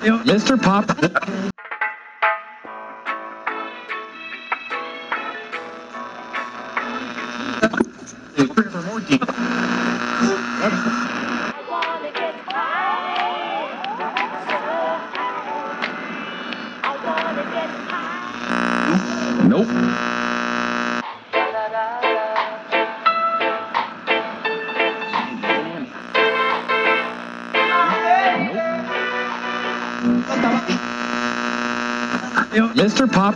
Mr. Pop. Nope. Mr. Pop.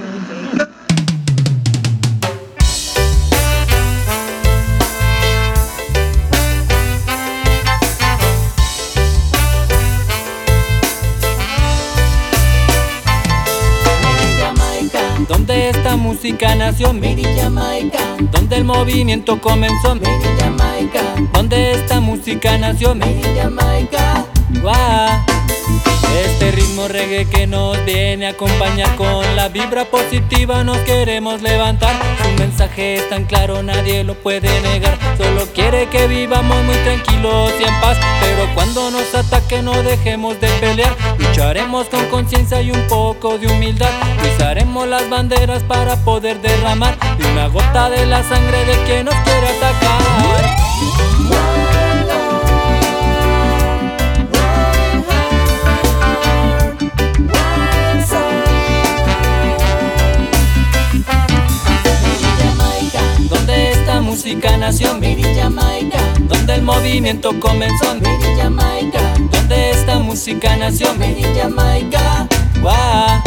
Donde esta música nació, Made in Jamaica. Donde el movimiento comenzó, Made in Jamaica. Donde esta música nació, Made in Jamaica. Wow. Este ritmo reggae que nos viene a acompañar con la vibra positiva nos queremos levantar. Su mensaje es tan claro, nadie lo puede negar. Solo quiere que vivamos muy tranquilos y en paz. Pero cuando nos ataque no dejemos de pelear. Lucharemos con conciencia y un poco de humildad. Izaremos las banderas para poder derramar de una gota de la sangre de quien nos quiere atacar. Música nació, Made in Jamaica. Donde el movimiento comenzó, Made in Jamaica. Donde esta música nació, Made in Jamaica. Wow.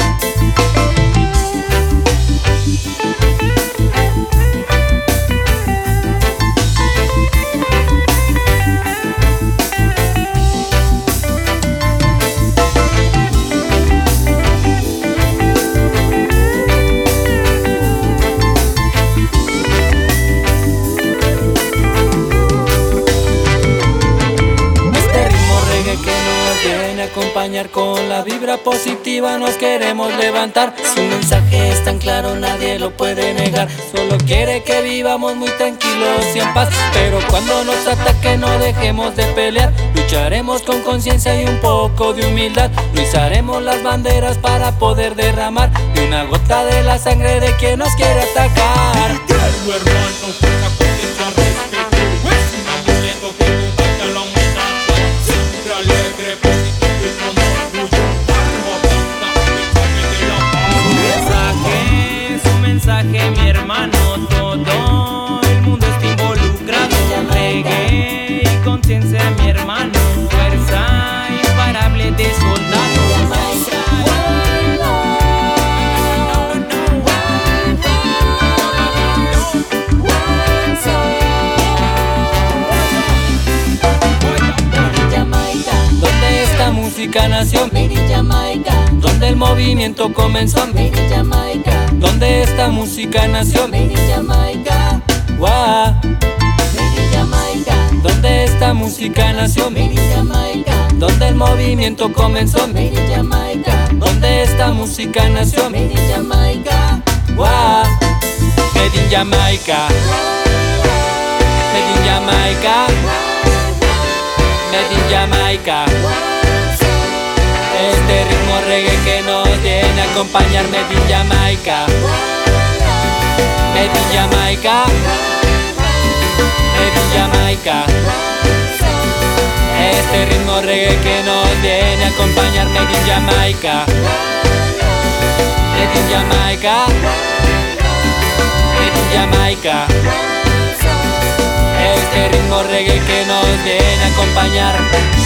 Acompañar con la vibra positiva nos queremos levantar. Su mensaje es tan claro, nadie lo puede negar. Solo quiere que vivamos muy tranquilos y en paz. Pero cuando nos ataque no dejemos de pelear. Lucharemos con conciencia y un poco de humildad. Izaremos las banderas para poder derramar de una gota de la sangre de quien nos quiere atacar. Mi hermano, todo el mundo está involucrado. Reggae y conciencia, mi hermano. Fuerza imparable de soldado. Donde esta música nació, Made in Jamaica. Donde el movimiento comenzó, Made in Jamaica. Donde esta música nació, Made in Jamaica. Wow. Made in Jamaica. Donde esta música nació, Made in Jamaica. Donde el movimiento comenzó, Made in Jamaica. Donde esta música nació, Made in Jamaica. Wow. Made in Jamaica. Made in Jamaica. Made in Jamaica. Este ritmo reggae que nos viene a acompañar, Made in Jamaica. Made in Jamaica. Made in Jamaica. Este ritmo reggae que nos viene a acompañar, Made in Jamaica. Made in Jamaica. Made in Jamaica. Este ritmo reggae que nos viene a acompañar.